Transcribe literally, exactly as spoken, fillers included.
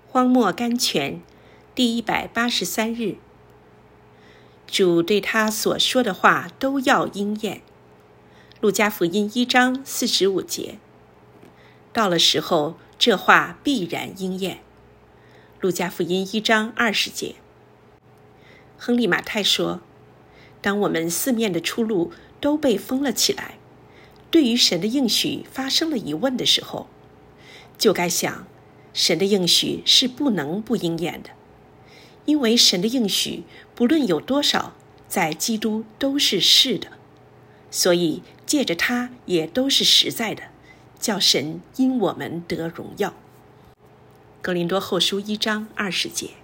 荒漠甘泉第一百八十三日，主对他所说的话都要应验。路加福音一章四十五节，到了时候，这话必然应验。路加福音一章二十节。亨利马太说，当我们四面的出路都被封了起来，对于神的应许发生了疑问的时候，就该想，神的应许是不能不应验的，因为神的应许不论有多少，在基督都是是的，所以借着他也都是实在的，叫神因我们得荣耀。哥林多后书一章二十节。